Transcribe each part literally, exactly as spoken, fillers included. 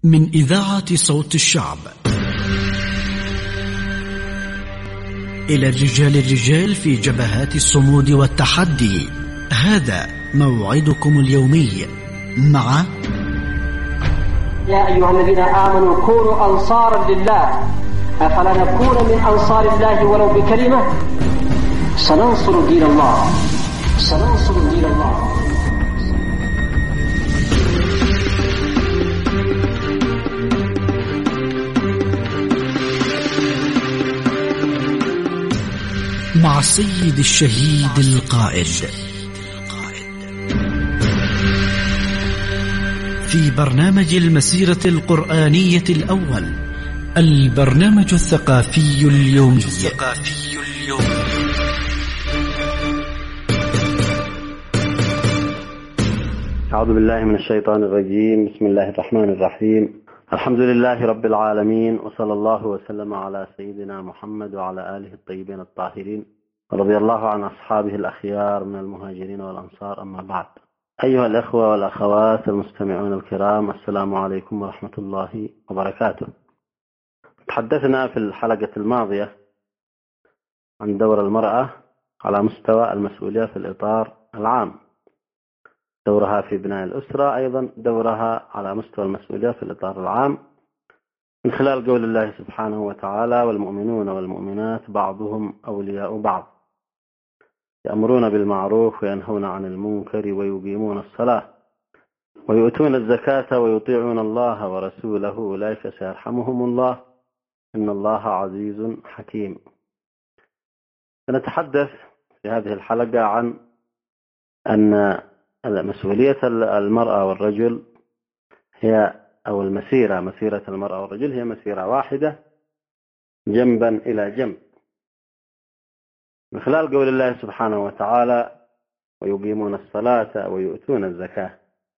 من إذاعة صوت الشعب إلى الرجال الرجال في جبهات الصمود والتحدي. هذا موعدكم اليومي مع يا أيها الذين آمنوا كونوا أنصارا لله أفلا نكون من أنصار الله ولو بكلمة سننصر دين الله سننصر دين الله. مع السيد الشهيد القائد في برنامج المسيرة القرآنية الأول، البرنامج الثقافي اليومي. أعوذ بالله من الشيطان الرجيم. بسم الله الرحمن الرحيم. الحمد لله رب العالمين، وصلى الله وسلم على سيدنا محمد وعلى آله الطيبين الطاهرين، رضي الله عن أصحابه الأخيار من المهاجرين والأنصار. أما بعد، أيها الأخوة والأخوات المستمعون الكرام، السلام عليكم ورحمة الله وبركاته. تحدثنا في الحلقة الماضية عن دور المرأة على مستوى المسؤولية في الإطار العام، دورها في بناء الأسرة، أيضا دورها على مستوى المسؤولية في الإطار العام من خلال قول الله سبحانه وتعالى: والمؤمنون والمؤمنات بعضهم أولياء بعض يأمرون بالمعروف وينهون عن المنكر ويقيمون الصلاة ويؤتون الزكاة ويطيعون الله ورسوله أولئك سيرحمهم الله إن الله عزيز حكيم. سنتحدث في هذه الحلقة عن أن مسؤولية المرأة والرجل هي أو المسيرة مسيرة المرأة والرجل هي مسيرة واحدة جنبا إلى جنب، من خلال قول الله سبحانه وتعالى: ويقيمون الصلاة ويؤتون الزكاة.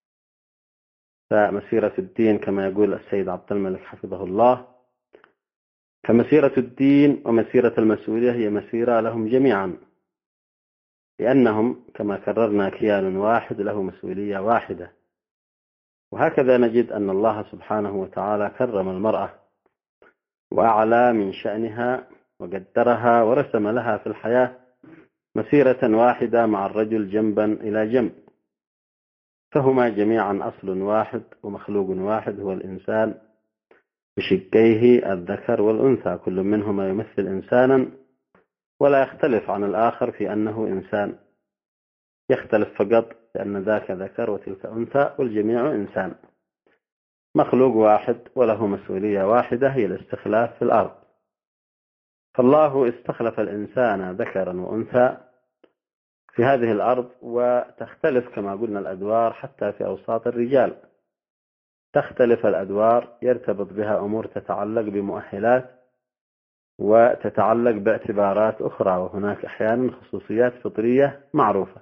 فمسيرة الدين كما يقول السيد عبد الملك حفظه الله، فمسيرة الدين ومسيرة المسؤولية هي مسيرة لهم جميعا، لأنهم كما كررنا كيان واحد له مسؤولية واحدة. وهكذا نجد أن الله سبحانه وتعالى كرم المرأة وأعلى من شأنها وقدرها ورسم لها في الحياة مسيرة واحدة مع الرجل جنبا إلى جنب، فهما جميعا أصل واحد ومخلوق واحد هو الإنسان بشقيه الذكر والأنثى، كل منهما يمثل إنسانا ولا يختلف عن الآخر في أنه إنسان، يختلف فقط لأن ذاك ذكر وتلك أنثى والجميع إنسان، مخلوق واحد وله مسؤولية واحدة هي الاستخلاف في الأرض. فالله استخلف الإنسان ذكرا وأنثى في هذه الأرض، وتختلف كما قلنا الأدوار حتى في أوساط الرجال، تختلف الأدوار يرتبط بها أمور تتعلق بمؤهلات وتتعلق باعتبارات أخرى، وهناك أحيانا خصوصيات فطرية معروفة.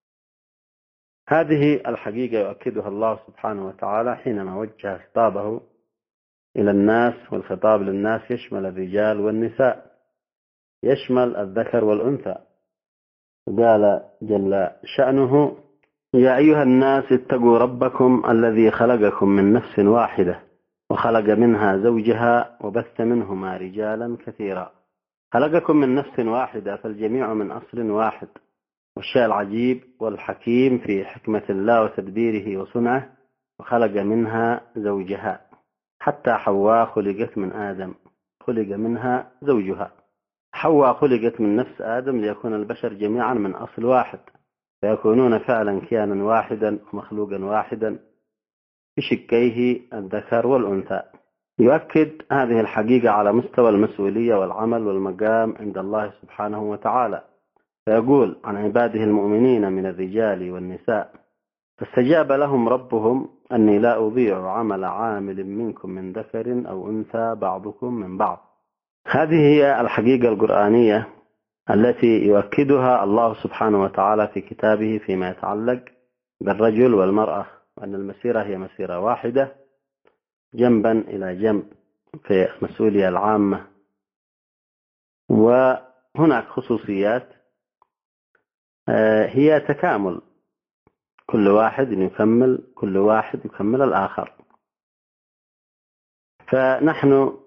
هذه الحقيقة يؤكدها الله سبحانه وتعالى حينما وجه خطابه إلى الناس، والخطاب للناس يشمل الرجال والنساء، يشمل الذكر والأنثى. قال جل شأنه: يا أيها الناس اتقوا ربكم الذي خلقكم من نفس واحدة وخلق منها زوجها وبث منهما رجالا كثيرا. خلقكم من نفس واحدة، فالجميع من أصل واحد. والشيء العجيب والحكيم في حكمة الله وتدبيره وصنعه: وخلق منها زوجها. حتى حواء خلقت من آدم، خلق منها زوجها. حواء خلقت من نفس آدم ليكون البشر جميعا من أصل واحد، فيكونون فعلا كيانا واحدا ومخلوقا واحدا بشقيه الذكر والأنثى. يؤكد هذه الحقيقة على مستوى المسؤولية والعمل والمقام عند الله سبحانه وتعالى، فيقول عن عباده المؤمنين من الرجال والنساء: فاستجاب لهم ربهم أني لا أضيع عمل عامل منكم من ذكر أو أنثى بعضكم من بعض. هذه هي الحقيقة القرآنية التي يؤكدها الله سبحانه وتعالى في كتابه فيما يتعلق بالرجل والمرأة، وأن المسيرة هي مسيرة واحدة جنبا إلى جنب في المسؤولية العامة. وهناك خصوصيات هي تكامل، كل واحد يكمل كل واحد يكمل الآخر. فنحن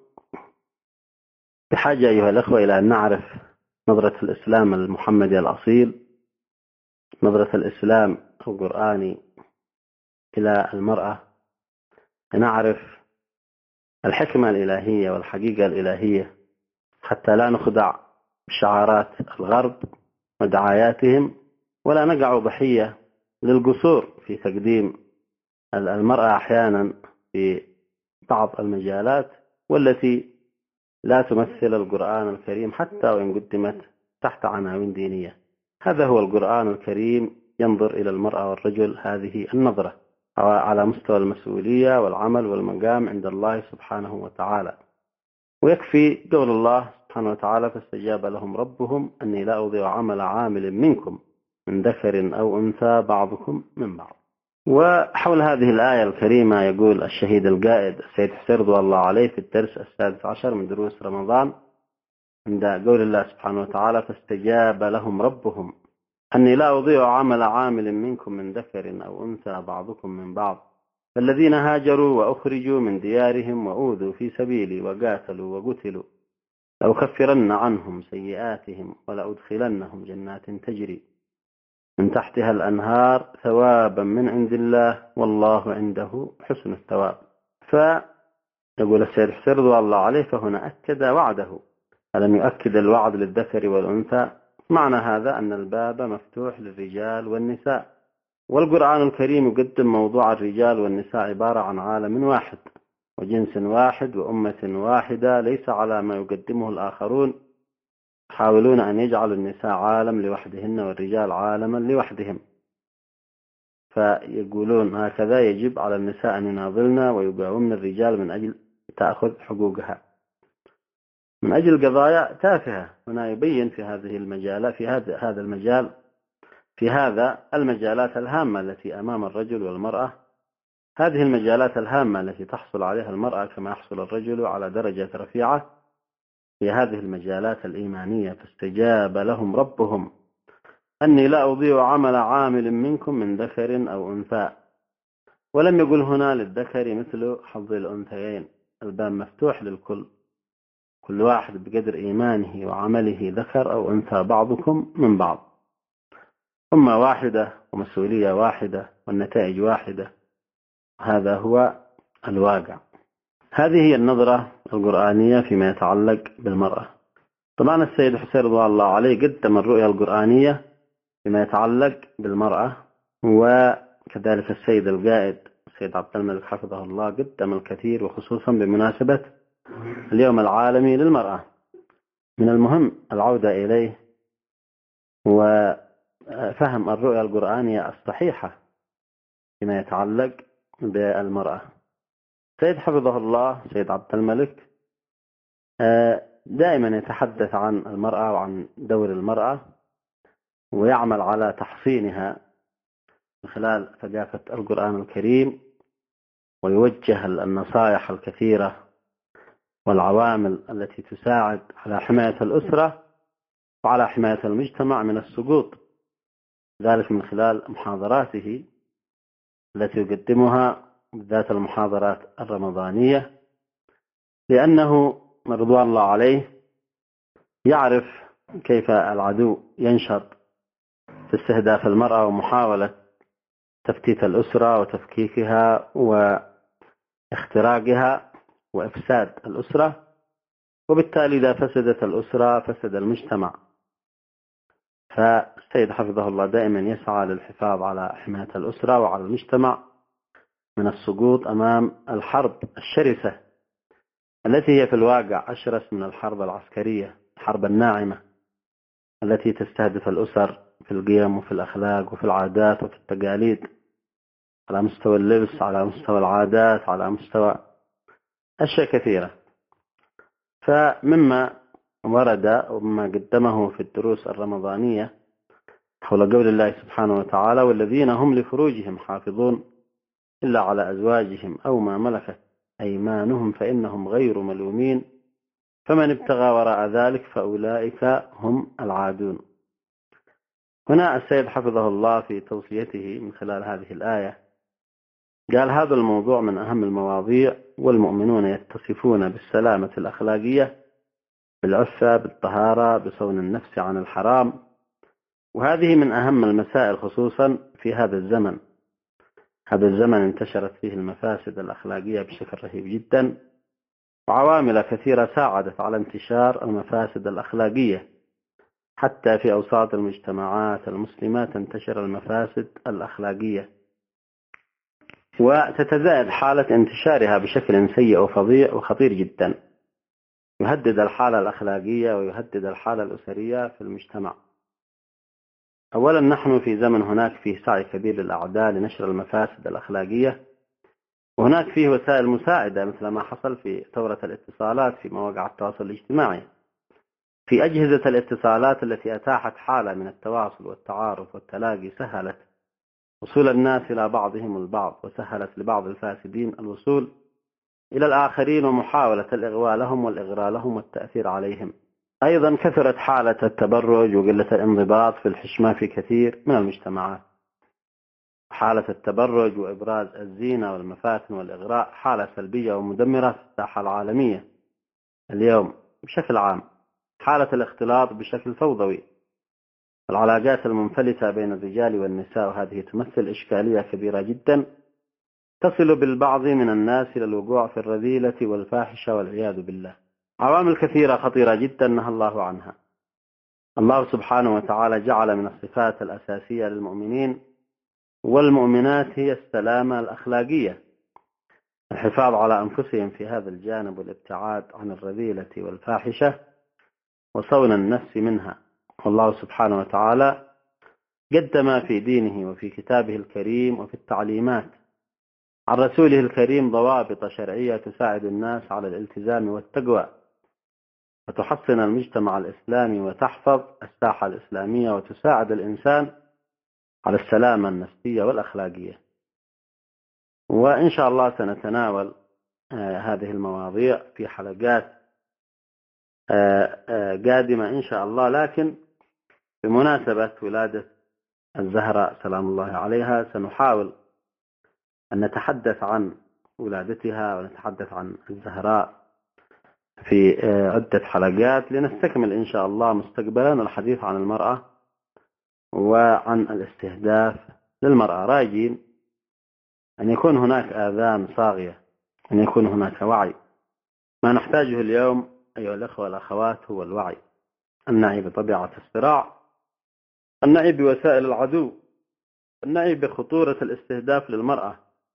بحاجة أيها الأخوة إلى أن نعرف نظرة الإسلام المحمدي الأصيل، نظرة الإسلام القرآني إلى المرأة، نعرف الحكمة الإلهية والحقيقة الإلهية حتى لا نخدع بشعارات الغرب ودعاياتهم، ولا نقع ضحية للقصور في تقديم المرأة أحيانا في بعض المجالات والتي لا تمثل القرآن الكريم حتى وإن قدمت تحت عناوين دينية. هذا هو القرآن الكريم، ينظر إلى المرأة والرجل هذه النظرة على مستوى المسؤولية والعمل والمقام عند الله سبحانه وتعالى. ويكفي قول الله سبحانه وتعالى: فاستجاب لهم ربهم أني لا أضيع عمل عامل منكم من ذكر أو أنثى بعضكم من بعض. وحول هذه الآية الكريمة يقول الشهيد القائد السيد حسين رضوان الله عليه في الدرس السادس عشر من دروس رمضان عند قول الله سبحانه وتعالى: فاستجاب لهم ربهم أني لا أضيع عمل عامل منكم من ذكر أو أنثى بعضكم من بعض فالذين هاجروا وأخرجوا من ديارهم وأوذوا في سبيلي وقاتلوا وقتلوا لأكفرن عنهم سيئاتهم ولأدخلنهم جنات تجري من تحتها الأنهار ثوابا من عند الله والله عنده حسن الثواب. فيقول السيد حسين رضوان الله عليه: فهنا أكد وعده، ألم يؤكد الوعد للذكر والأنثى؟ معنى هذا أن الباب مفتوح للرجال والنساء، والقرآن الكريم يقدم موضوع الرجال والنساء عبارة عن عالم واحد وجنس واحد وأمة واحدة، ليس على ما يقدمه الآخرون يحاولون أن يجعلوا النساء عالم لوحدهن والرجال عالما لوحدهم. فيقولون هكذا يجب على النساء أن يناضلن ويقاومن الرجال من أجل تأخذ حقوقها من أجل قضايا تافهة. هنا يبين في هذه المجالات في هذا هذا المجال في هذا المجالات الهامة التي أمام الرجل والمرأة، هذه المجالات الهامة التي تحصل عليها المرأة كما يحصل الرجل على درجة رفيعة في هذه المجالات الإيمانية. فاستجاب لهم ربهم أني لا أضيع عمل عامل منكم من ذكر أو أنثى، ولم يقل هنا للذكر مثل حظ الأنثيين، الباب مفتوح للكل، كل واحد بقدر إيمانه وعمله ذكر أو أنثى بعضكم من بعض، أمة واحدة ومسؤولية واحدة والنتائج واحدة. هذا هو الواقع. هذه هي النظرة القرآنية فيما يتعلق بالمرأة. طبعا السيد حسين رضوان الله عليه قدم الرؤية القرآنية فيما يتعلق بالمرأة، وكذلك السيد القائد السيد عبد الملك حفظه الله قدم الكثير، وخصوصا بمناسبة اليوم العالمي للمرأة. من المهم العودة إليه وفهم الرؤية القرآنية الصحيحة فيما يتعلق بالمرأة. سيد حفظه الله سيد عبد الملك دائما يتحدث عن المرأة وعن دور المرأة، ويعمل على تحصينها من خلال ثقافة القرآن الكريم، ويوجه النصائح الكثيرة والعوامل التي تساعد على حماية الأسرة وعلى حماية المجتمع من السقوط، ذلك من خلال محاضراته التي يقدمها، بالذات المحاضرات الرمضانية، لأنه رضوان الله عليه يعرف كيف العدو ينشط في استهداف المرأة ومحاولة تفتيت الأسرة وتفكيكها واختراقها وإفساد الأسرة، وبالتالي إذا فسدت الأسرة فسد المجتمع. فالسيد حفظه الله دائما يسعى للحفاظ على حماية الأسرة وعلى المجتمع من السقوط أمام الحرب الشرسة التي هي في الواقع أشرس من الحرب العسكرية، الحرب الناعمة التي تستهدف الأسر في القيم وفي الأخلاق وفي العادات وفي التقاليد، على مستوى اللبس، على مستوى العادات، على مستوى أشياء كثيرة. فمما ورد ومما قدمه في الدروس الرمضانية حول قول الله سبحانه وتعالى: والذين هم لفروجهم حافظون إلا على أزواجهم أو ما ملكت أيمانهم فإنهم غير ملومين فمن ابتغى وراء ذلك فأولئك هم العادون. هنا السيد حفظه الله في توصيته من خلال هذه الآية قال هذا الموضوع من أهم المواضيع، والمؤمنون يتصفون بالسلامة الأخلاقية، بالعفة، بالطهارة، بصون النفس عن الحرام، وهذه من أهم المسائل خصوصا في هذا الزمن. هذا الزمن انتشرت فيه المفاسد الأخلاقية بشكل رهيب جدا، وعوامل كثيرة ساعدت على انتشار المفاسد الأخلاقية. حتى في أوساط المجتمعات المسلمة تنتشر المفاسد الأخلاقية، وتتزايد حالة انتشارها بشكل سيء وفظيع وخطير جدا، يهدد الحالة الأخلاقية ويهدد الحالة الأسرية في المجتمع. أولا، نحن في زمن هناك فيه سعي كبير للأعداء لنشر المفاسد الأخلاقية، وهناك فيه وسائل مساعدة مثل ما حصل في ثورة الاتصالات في مواقع التواصل الاجتماعي، في أجهزة الاتصالات التي أتاحت حالة من التواصل والتعارف والتلاقي، سهلت وصول الناس إلى بعضهم البعض، وسهلت لبعض الفاسدين الوصول إلى الآخرين ومحاولة الإغواء لهم والإغراء لهم والتأثير عليهم. أيضا كثرت حالة التبرج وقلة الانضباط في الحشمة في كثير من المجتمعات. حالة التبرج وإبراز الزينة والمفاتن والإغراء حالة سلبية ومدمرة في الساحة العالمية اليوم بشكل عام. حالة الاختلاط بشكل فوضوي، العلاقات المنفلتة بين الرجال والنساء، وهذه تمثل إشكالية كبيرة جدا تصل بالبعض من الناس إلى الوقوع في الرذيلة والفاحشة والعياذ بالله. عوامل كثيرة خطيرة جدا نهى الله عنها. الله سبحانه وتعالى جعل من الصفات الأساسية للمؤمنين والمؤمنات هي السلامة الأخلاقية، الحفاظ على أنفسهم في هذا الجانب والابتعاد عن الرذيلة والفاحشة وصون النفس منها. والله سبحانه وتعالى قدم في دينه وفي كتابه الكريم وفي التعليمات عن رسوله الكريم ضوابط شرعية تساعد الناس على الالتزام والتقوى، وتحصن المجتمع الإسلامي وتحفظ الساحة الإسلامية، وتساعد الإنسان على السلامة النفسية والأخلاقية. وإن شاء الله سنتناول آه هذه المواضيع في حلقات آه آه قادمة إن شاء الله. لكن بمناسبة ولادة الزهراء سلام الله عليها سنحاول أن نتحدث عن ولادتها ونتحدث عن الزهراء في عدة حلقات، لنستكمل إن شاء الله مستقبلا الحديث عن المرأة وعن الاستهداف للمرأة، راجين أن يكون هناك آذان صاغية، أن يكون هناك وعي. ما نحتاجه اليوم أيها الأخوة والأخوات هو الوعي، النعي بطبيعة الصراع، النعي بوسائل العدو، النعي بخطورة الاستهداف للمرأة،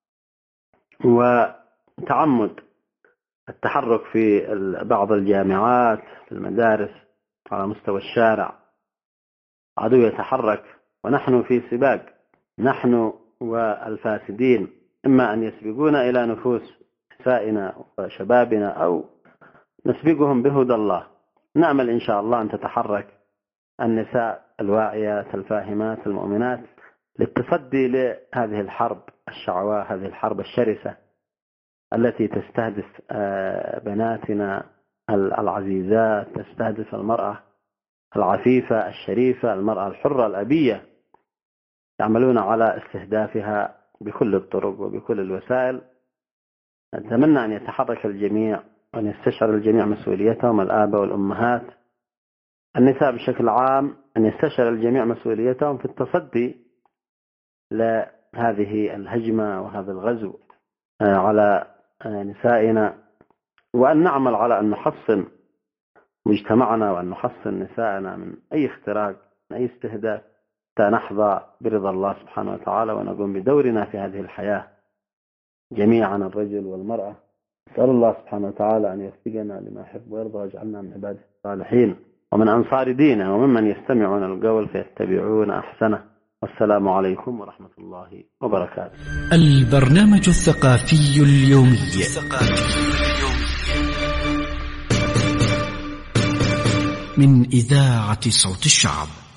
وتعمد التحرك في بعض الجامعات، في المدارس، على مستوى الشارع. عدو يتحرك ونحن في سباق، نحن والفاسدين، إما أن يسبقون إلى نفوس نسائنا وشبابنا أو نسبقهم بهدى الله. نأمل إن شاء الله أن تتحرك النساء الواعيات الفاهمات المؤمنات للتصدي لهذه الحرب الشعواء، هذه الحرب الشرسة التي تستهدف بناتنا العزيزات، تستهدف المرأة العفيفة الشريفة، المرأة الحرة الأبية، يعملون على استهدافها بكل الطرق وبكل الوسائل. أتمنى أن يتحرك الجميع وأن يستشعر الجميع مسؤوليتهم، الآباء والأمهات، النساء بشكل عام، أن يستشعر الجميع مسؤوليتهم في التصدي لهذه الهجمة وهذا الغزو على نسائنا، وأن نعمل على أن نحصن مجتمعنا وأن نحصن نسائنا من أي اختراق، من أي استهداف، حتى نحظى برضا الله سبحانه وتعالى ونقوم بدورنا في هذه الحياة جميعا، الرجل والمرأة. نسأل الله سبحانه وتعالى أن يوفقنا لما يحب ويرضى ويجعلنا من عباده الصالحين ومن أنصار دينه وممن يستمعون القول فيتبعون أحسنه. والسلام عليكم ورحمة الله وبركاته. البرنامج الثقافي اليومي من إذاعة صوت الشعب.